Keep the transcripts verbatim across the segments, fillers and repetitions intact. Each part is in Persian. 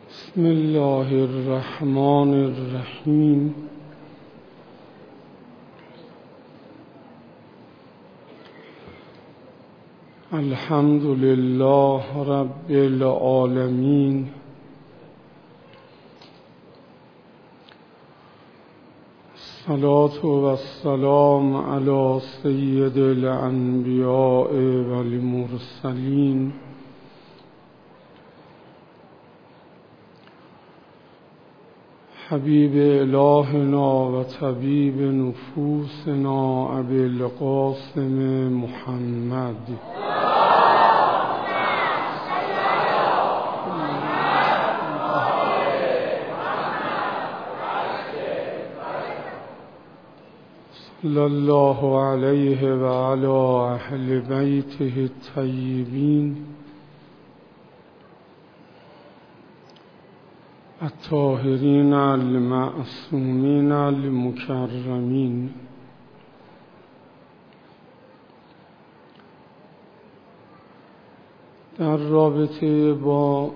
بسم الله الرحمن الرحیم. الحمد لله رب العالمین. الصلاة والسلام علی سید الانبیاء والمرسلین حبیب الهنا و طبیب نفوسنا ابی القاسم محمد صلی الله علیه و علی اهل بیته الطیبین الطاهرین المعصومین المکرمین. در رابطه با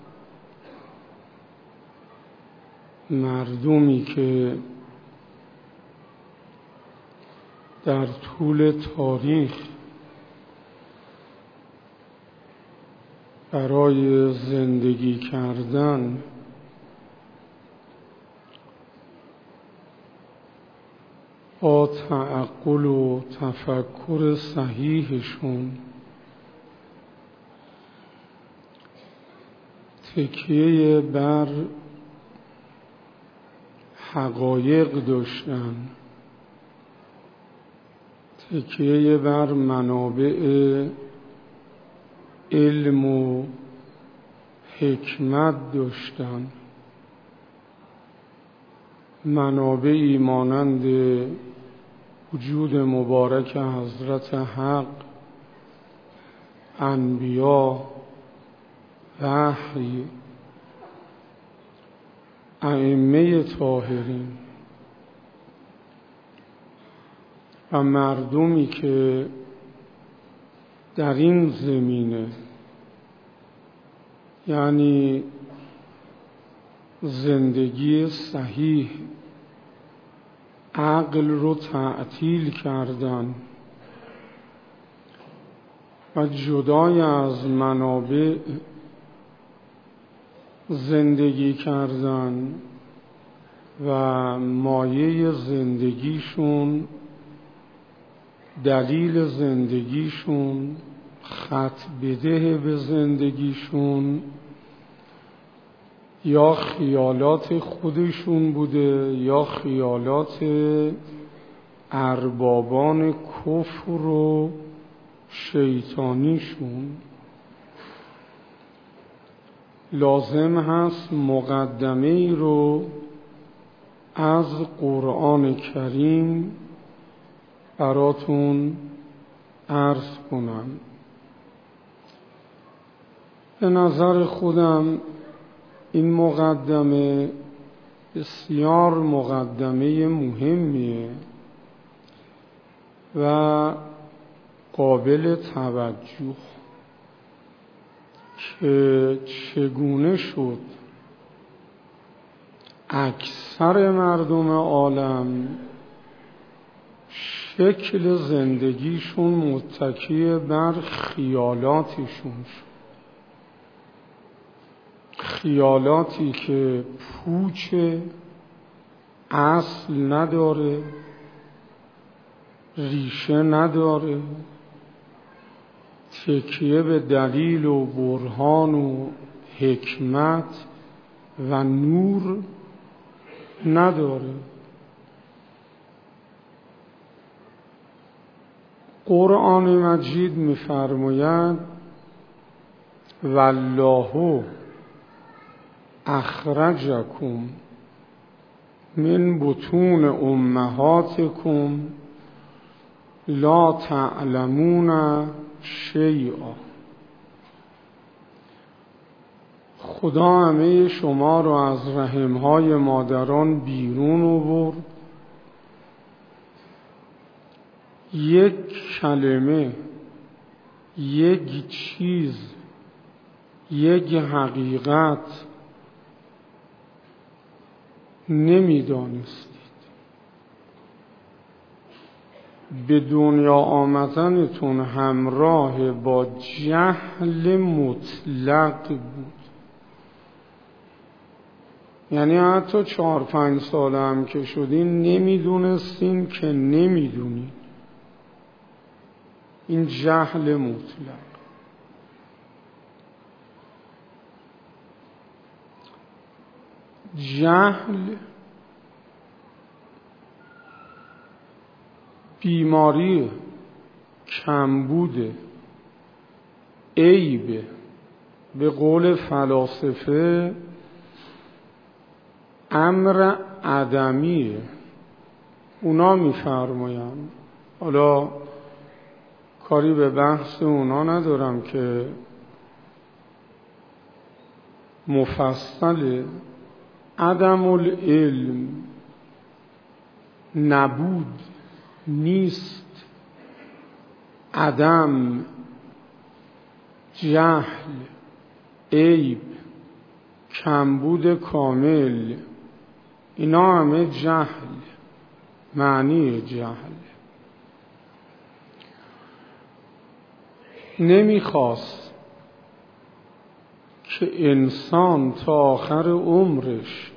مردمی که در طول تاریخ برای زندگی کردن با تعقل و تفکر صحیحشون تکیه بر حقایق داشتن، تکیه بر منابع علم و حکمت داشتن، منابعی مانند وجود مبارک حضرت حق، انبیا، وحی، ائمه طاهرین و مردمی که در این زمینه، یعنی زندگی صحیح، عقل رو تعطیل کردن و جدای از منابع زندگی کردن و مایه زندگیشون، دلیل زندگیشون، خط بده به زندگیشون یا خیالات خودشون بوده یا خیالات اربابان کفر و شیطانیشون. لازم هست مقدمه ای رو از قرآن کریم براتون عرض کنم. به نظر خودم این مقدمه بسیار مقدمه مهمیه و قابل توجه که چگونه شد اکثر مردم عالم شکل زندگیشون متکی بر خیالاتشون شد، خیالاتی که پوچ اصل نداره، ریشه نداره، تکیه به دلیل و برهان و حکمت و نور نداره. قرآن مجید می‌فرماید والله اخرجکم من بطون امهاتکم لا تعلمون شیئا. خدا همه شما رو از رحمهای مادران بیرون آورد، یک کلمه، یک چیز، یک حقیقت نمیدانستید. به دنیا آمدنتون همراه با جهل مطلق بود. یعنی حتی چهار پنج ساله هم که شدین نمیدونستین که نمیدونین. این جهل مطلق. جهل بیماری، کمبوده، عیبه. به قول فلاسفه امر عدمیه. اونا میفرمایند، حالا کاری به بحث اونا ندارم که مفصل، عدم العلم نبود، نیست، عدم، جهل، عیب، کمبود کامل، اینا همه جهل، معنی جهل. نمیخواست که انسان تا آخر عمرش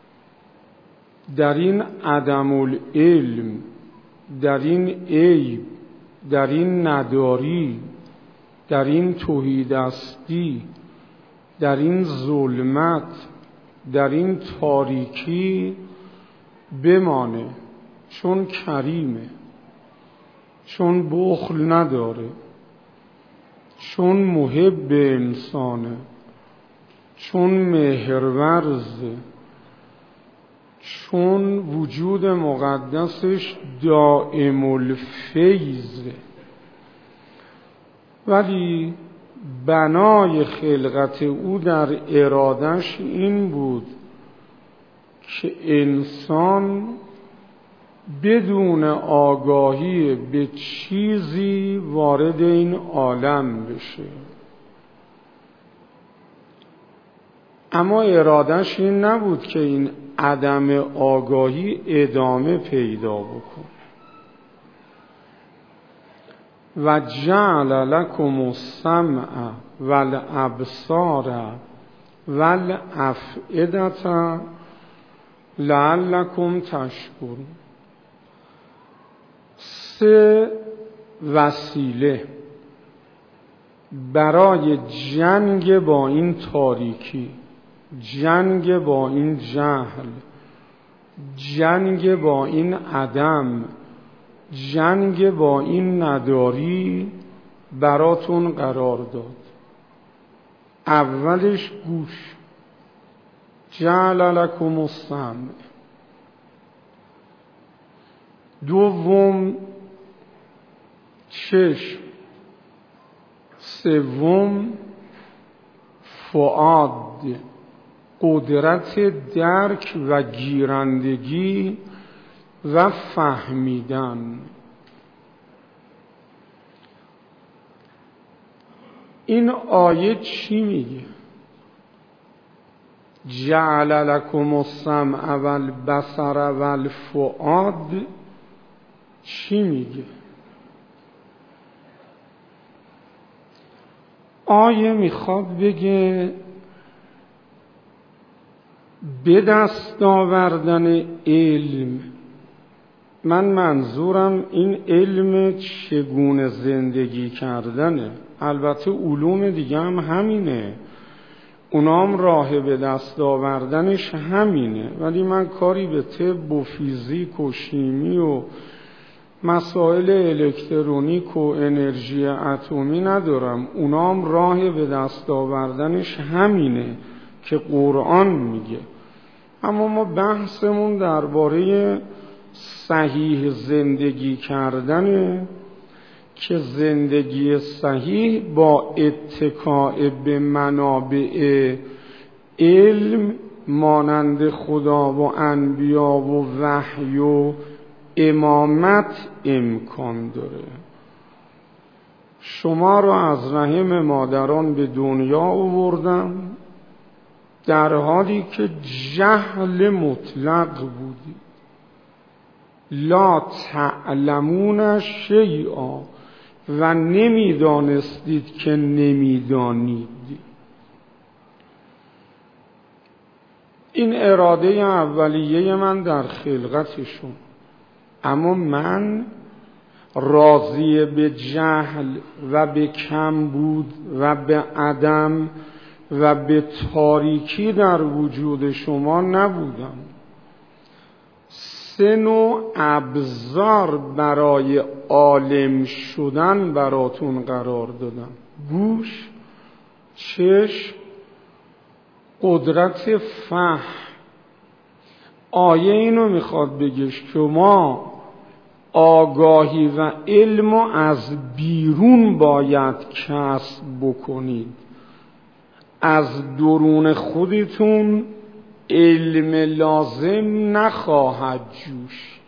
در این عدم العلم، در این عیب، در این نداری، در این تهیدستی، در این ظلمت، در این تاریکی بمانه. چون کریمه، چون بخل نداره، چون محب انسانه، چون مهرورزه، چون وجود مقدسش دائم الفیضه. ولی بنای خلقت او در ارادش این بود که انسان بدون آگاهی به چیزی وارد این عالم بشه. اما ارادش این نبود که این عدم آگاهی ادامه پیدا بکنه. و جعل لکم السمع والابصار والافئدة لعلکم تشکرون. سه وسیله برای جنگ با این تاریکی، جنگ با این جهل، جنگ با این عدم، جنگ با این نداری براتون قرار داد. اولش گوش، جعل لکم السمع. دوم چشم. سوم فؤاد، قدرت درک و گیرندگی و فهمیدن. این آیه چی میگه؟ جعل لکم السمع والبصر والفؤاد چی میگه؟ آیه میخواد بگه به دست آوردن علم. من منظورم این علم چگونه زندگی کردنه. البته علوم دیگه هم همینه، اونام راه به دست آوردنش همینه، ولی من کاری به طب و فیزیک و شیمی و مسائل الکترونیک و انرژی اتمی ندارم. اونام راه به دست آوردنش همینه که قرآن میگه. اما ما بحثمون درباره صحیح زندگی کردنه که زندگی صحیح با اتکاء به منابع علم مانند خدا و انبیا و وحی و امامت امکان داره. شما را از رحم مادران به دنیا آوردم، در حالی که جهل مطلق بودی، لا تعلمون شیئا، و نمیدانستید که نمیدانید. این اراده اولیه من در خلقتشون، اما من راضی به جهل و به کمبود و به عدم و به تاریکی در وجود شما نبودم. سه نوع ابزار برای عالم شدن براتون قرار دادم: گوش، چشم، قدرت فهم. آیه اینو میخواد بگه شما آگاهی و علم از بیرون باید کسب بکنید، از درون خودتون علم لازم نخواهد جوش.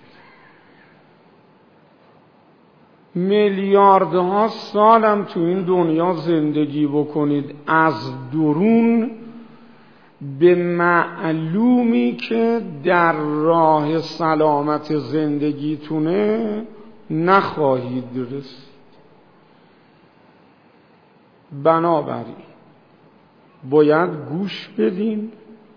میلیاردها سالم تو این دنیا زندگی بکنید، از درون به معلومی که در راه سلامت زندگیتونه نخواهید رسید. بنابراین باید گوش بدین،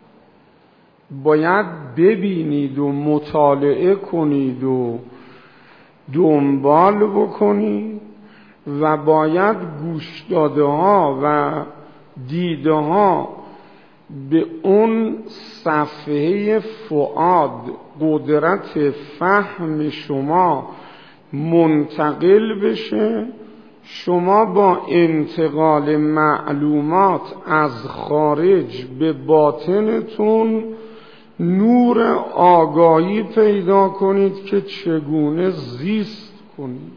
باید ببینید و مطالعه کنید و دنبال بکنید و باید گوش داده ها و دیده ها به اون صفحه فؤاد قدرت فهم شما منتقل بشه. شما با انتقال معلومات از خارج به باطنتون نور آگاهی پیدا کنید که چگونه زیست کنید.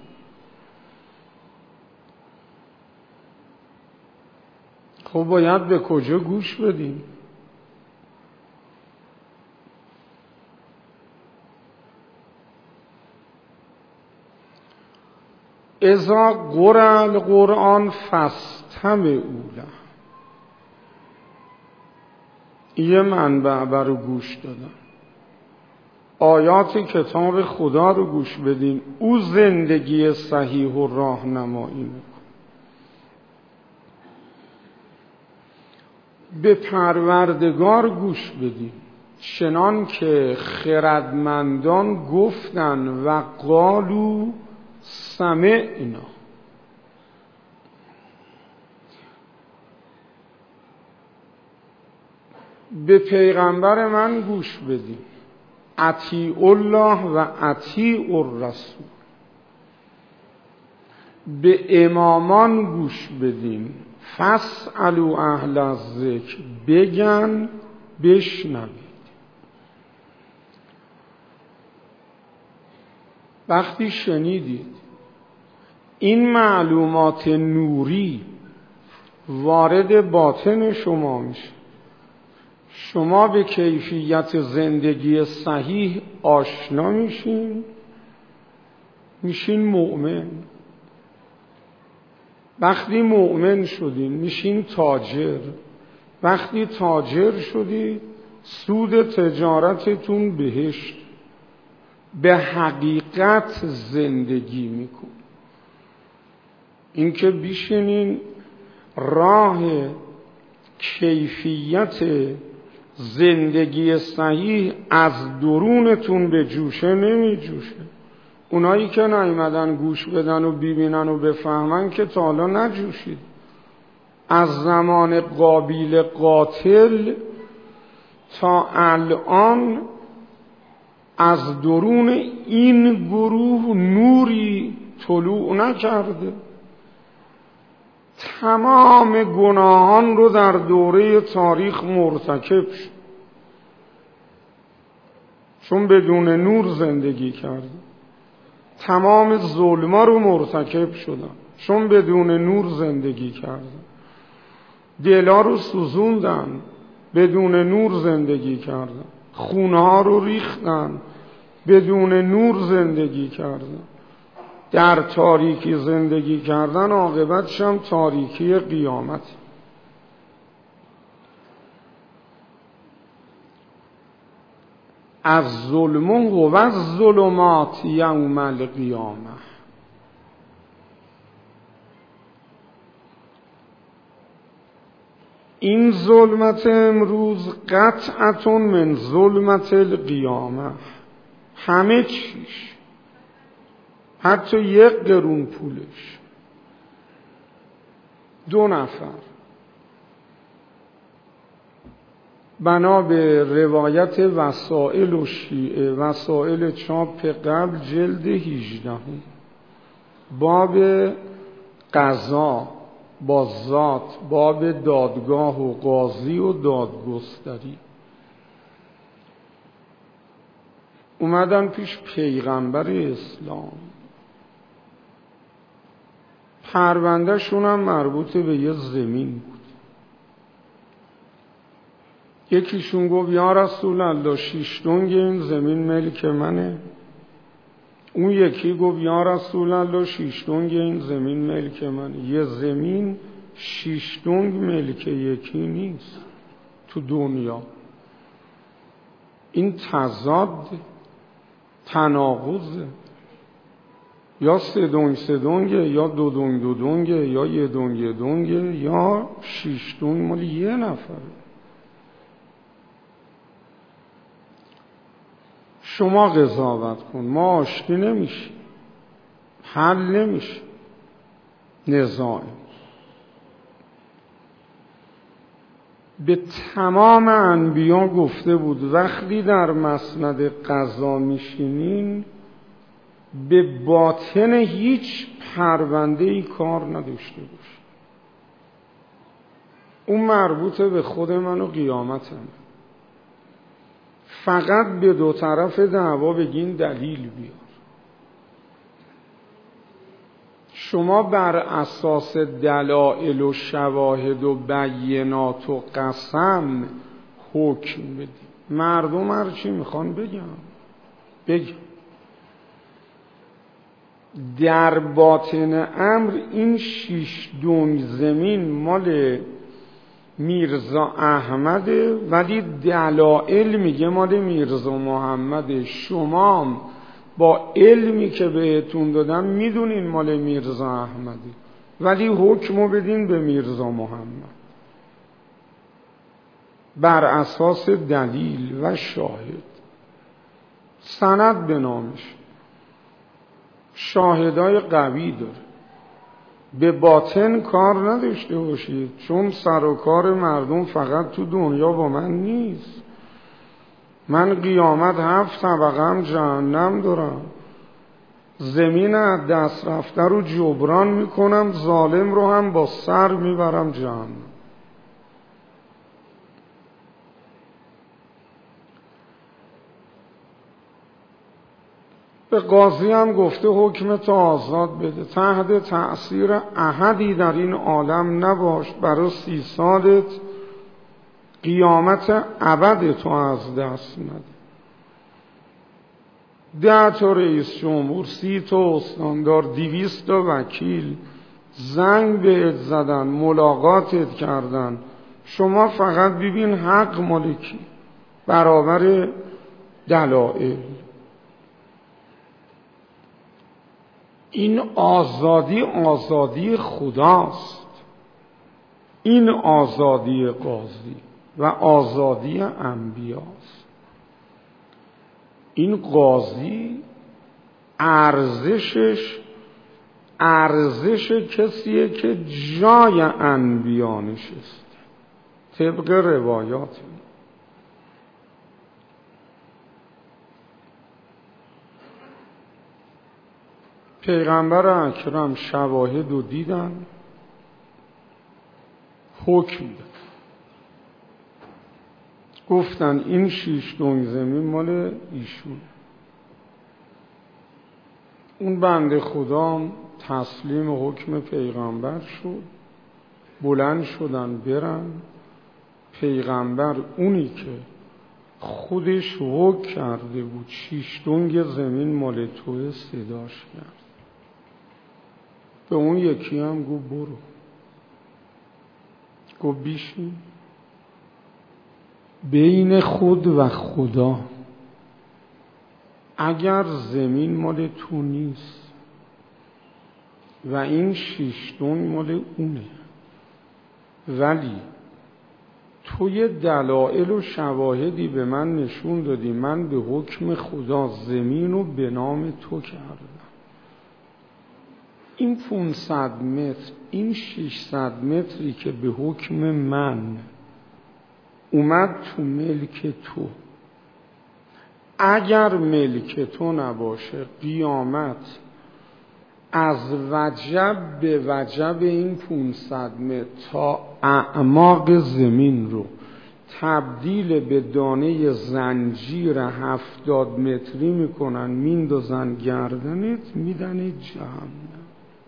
خب باید به کجا گوش بدیم؟ اذا قرأ القرآن فاستمعوا له. یه منبع برای گوش دادن. آیات کتاب خدا رو گوش بدین، او زندگی صحیح و راهنمایی میکنه. به پروردگار گوش بدین، چنان که خردمندان گفتن و قالوا سمعنا. به پیغمبر من گوش بدین، اطیع الله و اطیع الرسول. به امامان گوش بدین، فاسألوا اهل الذکر، بگن بشنوید. وقتی شنیدید این معلومات نوری وارد باطن شما میشه، شما به کیفیت زندگی صحیح آشنا میشین، میشین مؤمن. وقتی مؤمن شدین میشین تاجر. وقتی تاجر شدید سود تجارتتون بهشت. به حقیقت زندگی میکن. اینکه بیشینین راه کیفیت زندگی صحیح از درونتون به جوشه نمی جوشه. اونایی که نیومدن گوش بدن و ببینن و بفهمن که تا حالا نجوشید. از زمان قابیل قاتل تا الان از درون این گروه نوری طلوع نکرده. تمام گناهان رو در دوره تاریخ مرتکب شد، چون بدون نور زندگی کرده. تمام ظلما رو مرتکب شدن چون بدون نور زندگی کردن. دلا رو سوزوندن، بدون نور زندگی کردن. خونها رو ریختن، بدون نور زندگی کردن. در تاریکی زندگی کردن عاقبتش هم تاریکی قیامت. از ظلم و از ظلمات یوم القیامه. این ظلمت امروز قطعتون من ظلمت القیامه. همه چیش، حتی یک قرون پولش. دو نفر بنا به روایت وسائل و شیعه، وسائل چاپ قبل جلد هجده، باب قضا با ذات، باب دادگاه و قاضی و دادگستری، اومدن پیش پیغمبر اسلام. پرونده شون هم مربوط به یه زمین بود. یکیشون گفت یا رسول الله شیش دنگ این زمین ملک منه. اون یکی گفت یا رسول الله شیش دنگ این زمین ملک منه. یه زمین شیش دنگ ملک یکی نیست تو دنیا. این تضاد، تناقضه. یا سه دنگ سه دنگه، یا دو دنگ دو دنگه، یا یه دنگ یه دنگه، یا شیش دنگ مال یه نفره. شما قضاوت کن، ما آشتی نمیشیم، حل نمیشه نزاع. به تمام انبیا گفته بود وقتی در مسند قضا میشینین به باطن هیچ پرونده ای کار نداشته باش. اون مربوط به خود من و قیامتم. فقط به دو طرف دعوا بگین دلیل بیار. شما بر اساس دلائل و شواهد و بینات و قسم حکم بدید. مردم هر چی میخوان بگم بگم. در باطن امر این شیش دنگ زمین مال میرزا احمده، ولی دلائل میگه مال میرزا محمده. شما با علمی که بهتون دادم میدونین مال میرزا احمده، ولی حکمو بدین به میرزا محمد بر اساس دلیل و شاهد. سند به نامش، شاهدای قوی داره. به باطن کار نداشته باشید، چون سر و کار مردم فقط تو دنیا با من نیست. من قیامت هفت طبقه هم جهنم دارم. زمین از دست رفته رو جبران میکنم، ظالم رو هم با سر میبرم جهنم. به قاضی هم گفته حکمت آزاد بده، تحت تأثیر احدی در این عالم نباش، برای سی سالت قیامت ابد تو از دست نده. ده تا رئیس جمهور، سی تا استاندار، دویست تا وکیل زنگ بهت زدن، ملاقاتت کردن، شما فقط ببین حق مالکی برابر دلائل. این آزادی آزادی خداست. این آزادی قاضی و آزادی انبیاست. این قاضی ارزشش ارزش کسیه که جای انبیا نشسته طبق روایات. پیغمبر اکرم شواهد رو دیدن، حکم داد، گفتن این شیش دنگ زمین مال ایشون. اون بنده خدا تسلیم حکم پیغمبر شد، بلند شدن برن. پیغمبر اونی که خودش حکم کرده بود شیش دنگ زمین مال توه صداش کرد. به اون یکی هم گو برو، گو بیشین بین خود و خدا اگر زمین مال تو نیست و این شیشتون مال اونه، ولی تو یه دلایل و شواهدی به من نشون دادی، من به حکم خدا زمین رو به نام تو کردم. این پانصد متر، این ششصد متری که به حکم من اومد تو ملک تو، اگر ملک تو نباشه قیامت از وجب به وجب این پانصد متر تا اعماق زمین رو تبدیل به دانه زنجیر هفتاد متری میکنن، میندازن گردنت، میدن جهنم.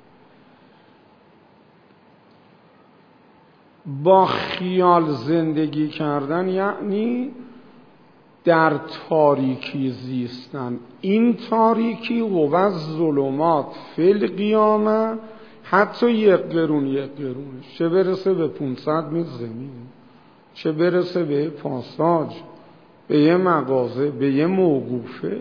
با خیال زندگی کردن یعنی در تاریکی زیستن. این تاریکی و ظلمات فی القیامه، حتی یک قرون یک قرونش، چه برسه به پانصد متر زمین، چه برسه به پاساژ، به یه مغازه، به یه موقوفه.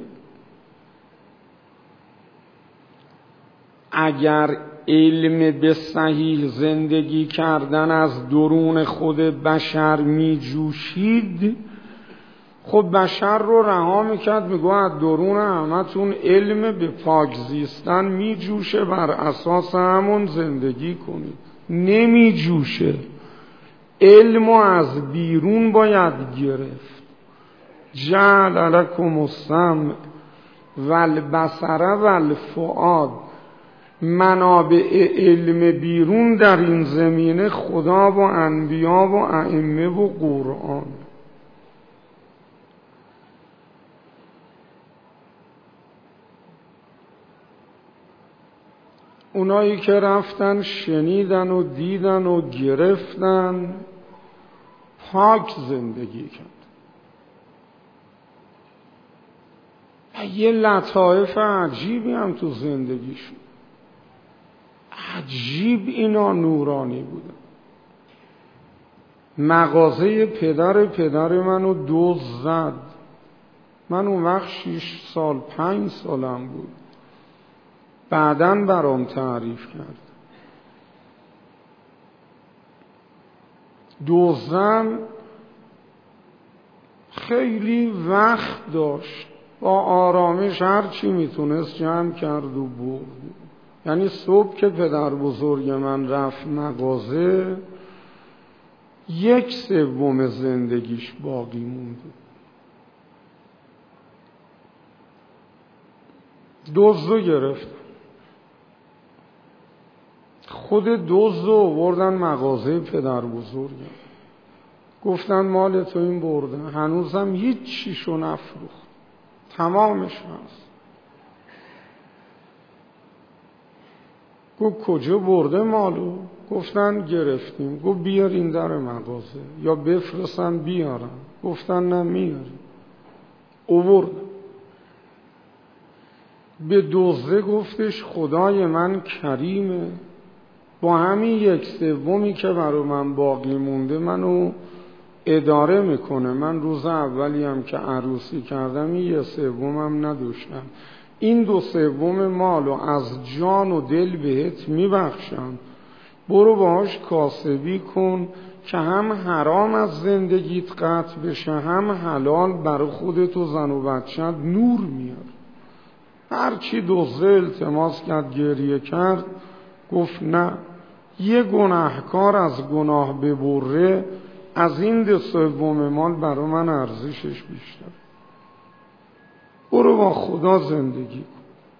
اگر علم به صحیح زندگی کردن از درون خود بشر می جوشید، خب بشر رو رها میکرد، میگو از درون همتون علم به پاک زیستن می جوشه، بر اساس همون زندگی کنید. نمی جوشه. علم از بیرون باید گرفت. جعل لکم السمع والبصر والفؤاد. منابع علم بیرون در این زمینه خدا و انبیا و ائمه و قرآن. اونایی که رفتن شنیدن و دیدن و گرفتن، پاک زندگی کرد. یه لطایف عجیبی هم تو زندگیشون، عجیب اینا نورانی بودن. مغازه پدر پدر منو دزد زد. من اون وقت شیش سال پنج سالم بود. بعدن برام تعریف کرد. دزدم خیلی وقت داشت، با آرامش هر چی میتونست جمع کرد و برد. یعنی صبح که پدر بزرگ من رفت مغازه، یک سوم زندگیش باقی مونده. دزدو گرفت، خود دزدو آوردن مغازه پدر بزرگم، گفتن مال تو این برده. هنوزم هیچ چیشو نفروخت، تمامش هست. گفت کجا برده مالو؟ گفتن گرفتیم. گفت بیارین در مغازه یا بفرستن بیارن. گفتن نه میاریم. آورد. به دزده گفتش خدای من کریمه، با همین یک سومی که برای من باقی مونده منو اداره میکنه. من روز اولی هم که عروسی کردم این یه سومم نداشتم. این دو سوم مالو از جان و دل بهت میبخشم، برو باهاش کاسبی کن که هم حرام از زندگیت قطع بشه، هم حلال برای خودت و زن و بچت نور میاد. هرچی دزده التماس کرد گریه کرد، گفت نه، یه گناهکار از گناه ببره از این دو سوم مال برای من ارزشش بیشتر. برو با خدا زندگی کن.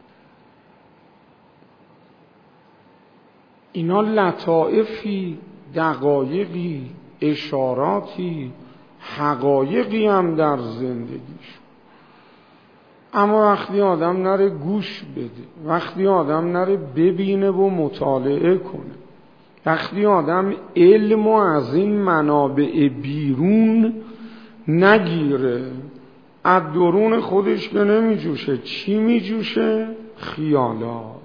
اینا لطائفی، دقایقی، اشاراتی، حقایقی هم در زندگیش. اما وقتی آدم نره گوش بده، وقتی آدم نره ببینه و مطالعه کنه، وقتی آدم علم از این منابع بیرون نگیره، از درون خودش که نمی جوشه. چی می جوشه؟ خیالات.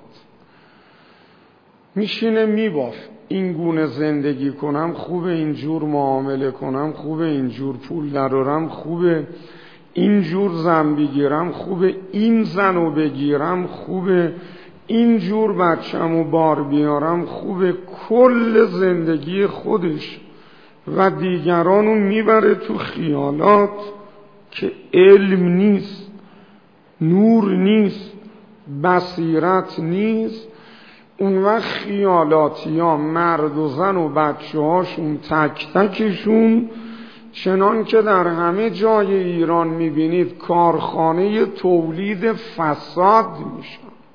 میشینه میباف، این گونه زندگی کنم خوبه، اینجور معامله کنم خوبه، اینجور پول درارم خوبه، اینجور زن بگیرم خوبه، این زن رو بگیرم خوبه، اینجور بچم و بار بیارم خوبه. کل زندگی خودش و دیگرانو میبره تو خیالات که علم نیست، نور نیست، بصیرت نیست. اون وقت خیالاتی ها مرد و زن و بچه هاشون تک تکشون چنان که در همه جای ایران میبینید کارخانه تولید فساد میشن.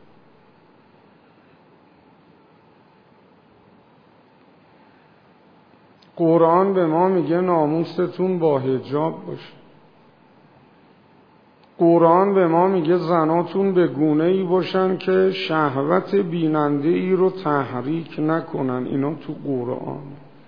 قرآن به ما میگه ناموستون با حجاب باشه. قرآن به ما میگه زناتون به گونه‌ای باشن که شهوت بیننده ای رو تحریک نکنن. اینا تو قرآن.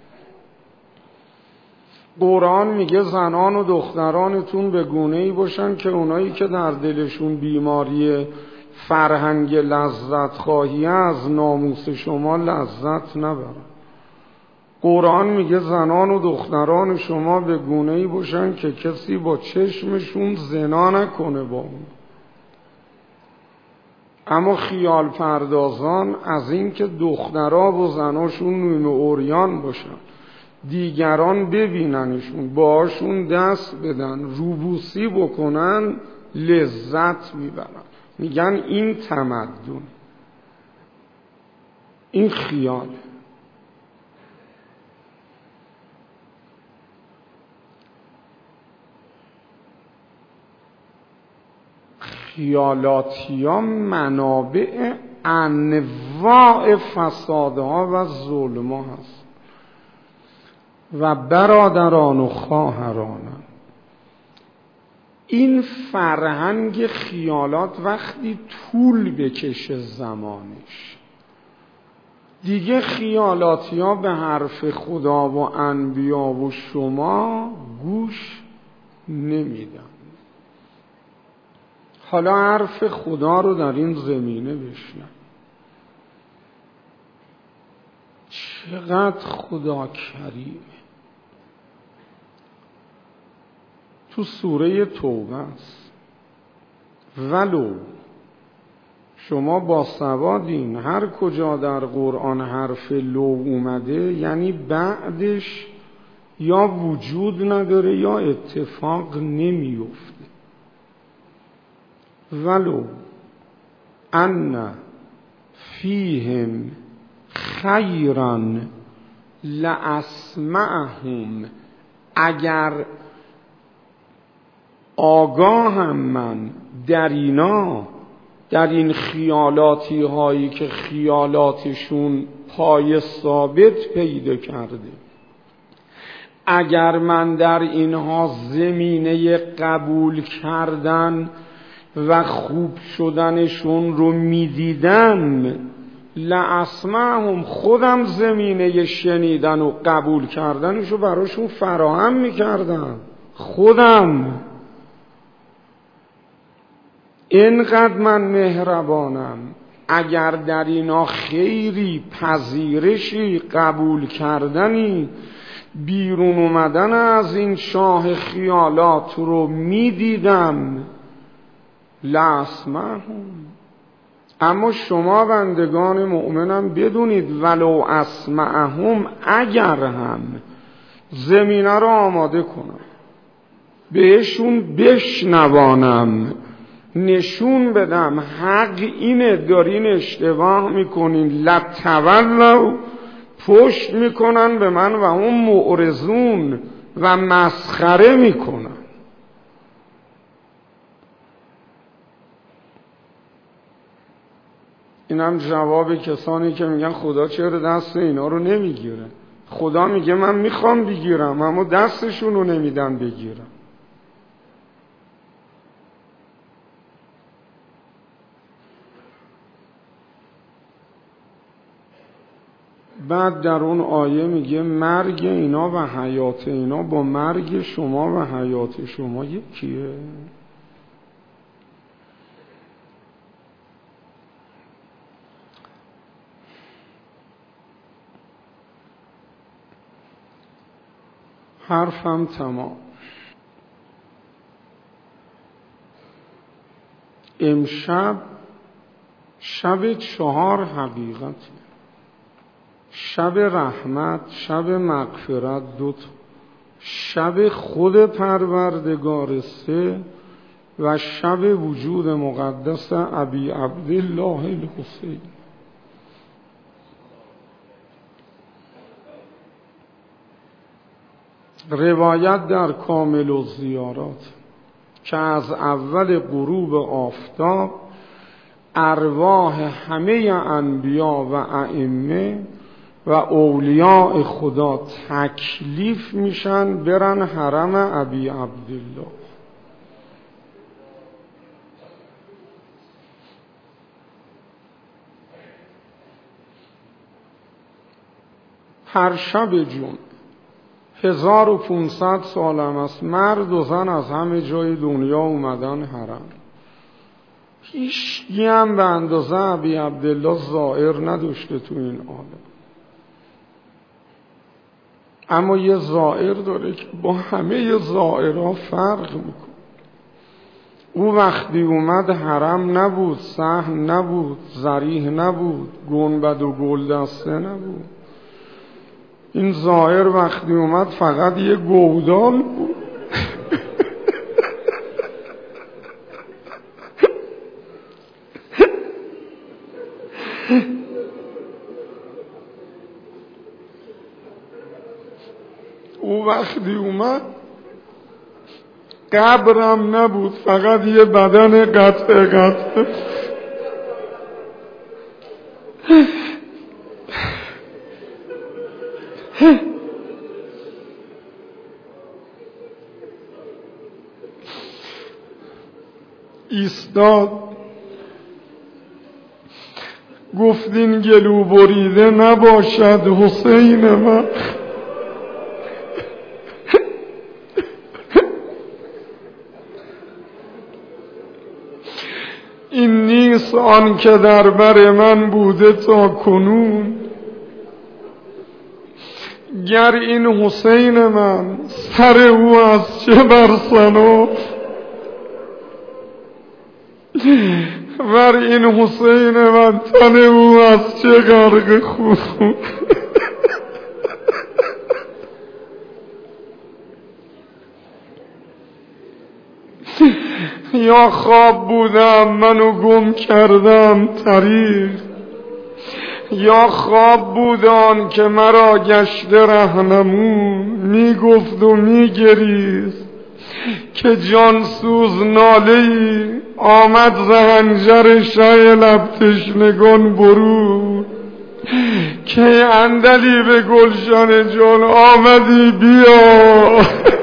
قرآن میگه زنان و دخترانتون به گونه‌ای باشن که اونایی که در دلشون بیماری فرهنگ لذت خواهی از ناموس شما لذت نبرن. قرآن میگه زنان و دختران شما به گونه‌ای باشن که کسی با چشمشون زنا نکنه با اون. اما خیال پردازان از این که دخترها و زناشون نیمه عریان باشن، دیگران ببیننشون، باهاشون دست بدن، روبوسی بکنن، لذت میبرن. میگن این تمدن، این خیال. خیالاتی ها منابع انواع فسادها و ظلمها هست و برادران و خواهرانم. این فرهنگ خیالات وقتی طول بکشه زمانش، دیگه خیالاتی ها به حرف خدا و انبیا و شما گوش نمیدن. حالا حرف خدا رو در این زمینه بشنو. چقدر خدا کریمه. تو سوره توبه است. ولو شما با سوادین، هر کجا در قرآن حرف لو اومده یعنی بعدش یا وجود نداره یا اتفاق نمیفته. ولو ان فیهم خیرا لاسمعهم، اگر آگاهم من در اینا، در این خیالاتی هایی که خیالاتشون پای ثابت پیدا کرده، اگر من در اینها زمینه قبول کردن و خوب شدنشون رو میدیدم، لاسمعهم، خودم زمینه شنیدن و قبول کردنشو براشون فراهم میکردم. خودم اینقدر من مهربانم، اگر در اینا خیری، پذیرشی، قبول کردنی، بیرون اومدن از این شاه خیالات رو میدیدم، لاسمعهم. اما شما بندگان مؤمنم بدونید ولو اسمعهم، اگر هم زمینه رو آماده کنم، بهشون بشنوانم، نشون بدم حق اینه، دارین اشتباه میکنین، لتولوا، پشت میکنن به من و هم معرضون و مسخره میکنن. این هم جواب کسانی که میگن خدا چرا دست اینا رو نمیگیره. خدا میگه من میخوام بگیرم اما دستشون رو نمیدن بگیرم. بعد در اون آیه میگه مرگ اینا و حیات اینا با مرگ شما و حیات شما یکیه. حرفم تمام. امشب شب چهار حقیقت، شب رحمت، شب مغفرت دو تا، شب خود پروردگار سه و شب وجود مقدس ابی عبدالله الحسین. روایت در کامل الزیارات که از اول غروب آفتاب ارواح همه انبیا و ائمه و اولیاء خدا تکلیف میشن برن حرم ابی عبدالله. هر شب جمعه هزار و پونصد سال هم است، مرد و زن از همه جای دنیا اومدن حرم. هیچ هم به اندازه ابی عبدالله زائر نداشته تو این عالم، اما یه زائر داره که با همه زائرها فرق میکنه. او وقتی اومد حرم نبود، صحن نبود، ضریح نبود، گنبد و گلدسته نبود. این زائر وقتی اومد فقط یه گودال بود. او وقتی اومد قبرم نبود، فقط یه بدن قطعه قطعه. ایستاد گفتین گلو بریده نباشد حسین من، این نیست آن که در بر من بوده تا کنون. گر این حسین من سر او از چه برسنو، ور این حسین من تن او از چه غرق خون. یا خواب بودم منو گم کردم طریق، یا خواب بودان که مرا گشته رهنمون. می گفت و می گریست که جانسوز ناله‌ای آمد زهنجر شه لب تشنگان برون. که اندلی به گلشن جان آمدی بیا،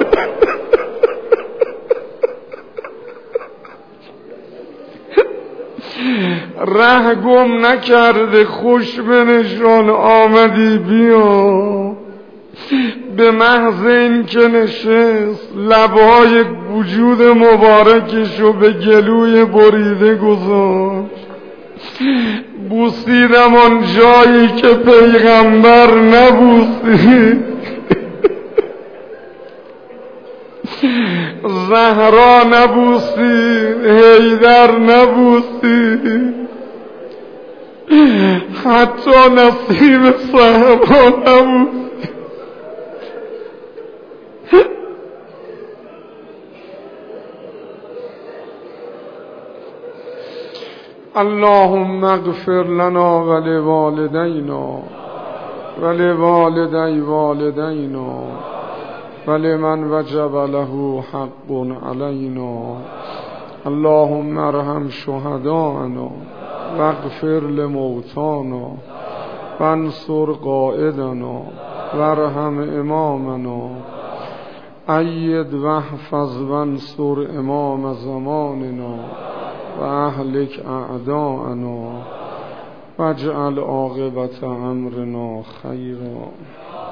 ره گم نکرده خوش بنشان آمدی بیا. به محض این که نشست لبهای وجود مبارکشو به گلوی بریده گذاشت. بوسیدم آن جایی که پیغمبر نبوسید، زهرا نبوسید، حیدر نبوسید، حتی نصیب صحبا نبوسید. اللهم اغفر لنا ولوالدینا ولوالدی والدینا ولمن وجب له حق علینا. اللهم ارحم شهداءنا واغفر لموتانا وانصر قائدنا وارحم امامنا. اید واحفظ وانصر امام زماننا و اهلک اعداءنا واجعل عاقبت امرنا خیرا.